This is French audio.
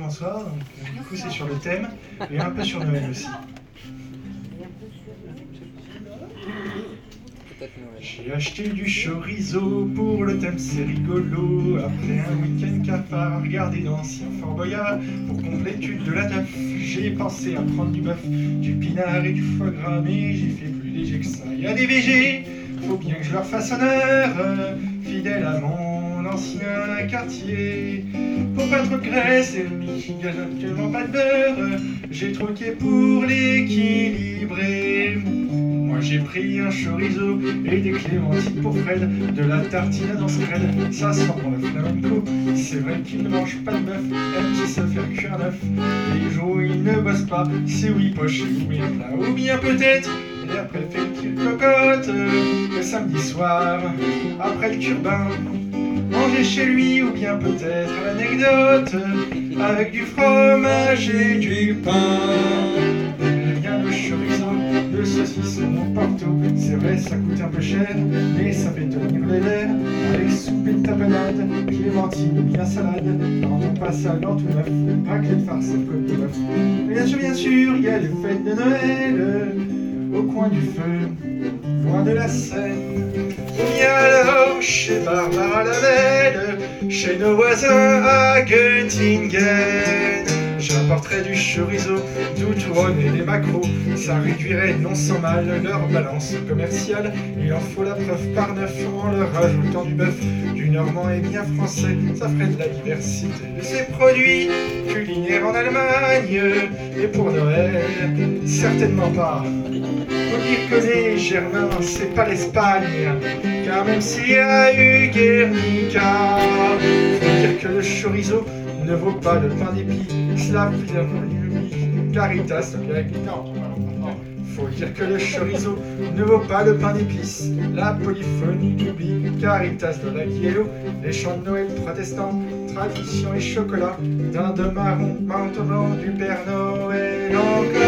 bonsoir. Donc, du coup, c'est sur le thème et un peu sur Noël aussi. J'ai acheté du chorizo pour le thème, c'est rigolo. Après un week-end cafard, regardé d'anciens Fort Boyard. Pour complétude de la taf, j'ai pensé à prendre du bœuf, du pinard et du foie gras. Mais j'ai fait plus léger que ça. Y a des VG, faut bien que je leur fasse honneur. Fidèle à mon ancien quartier. Pour pas trop de graisse et actuellement pas de beurre, j'ai troqué pour l'équilibré. Moi j'ai pris un chorizo et des clémentines pour Fred, de la tartine dans spread, ça sent pour le flamenco. C'est vrai qu'il ne mange pas de bœuf, aime se faire cuire un œuf. Les jours où il ne bosse pas, c'est oui poche ou bien plat, ou bien peut-être et après fait une petite cocotte le samedi soir, après le turbin. Manger chez lui ou bien peut-être à l'anecdote avec du fromage et du pain. Bien le chorizo, le saucisson au porto, c'est vrai ça coûte un peu cher, mais ça fait tenir les lèvres. Avec soupe et tapenade, clémentine ou bien salade, quand on passe à l'an tout neuf, raclette de farce et côte de bœuf. Bien sûr, il y a les fêtes de Noël au coin du feu, loin de la Seine. Ou bien alors chez Barbara Lamel, chez nos voisins à Göttingen. J'apporterai du chorizo, du Tourone et des maquereaux. Ça réduirait non sans mal leur balance commerciale. Il en faut la preuve par neuf en leur rajoutant du bœuf, du normand et bien français. Ça ferait de la diversité de ces produits culinaires en Allemagne. Et pour Noël, certainement pas. Faut dire que les Germains, c'est pas l'Espagne, car même s'il y a eu Guernica, faut dire que le chorizo ne vaut pas le pain d'épi, slave, caritas, non. Faut dire que le chorizo ne vaut pas le pain d'épices, la polyphonie d'oubli, caritas de la Guiello, les chants de Noël protestants, tradition et chocolat, dinde marron, manteau blanc du Père Noël encore.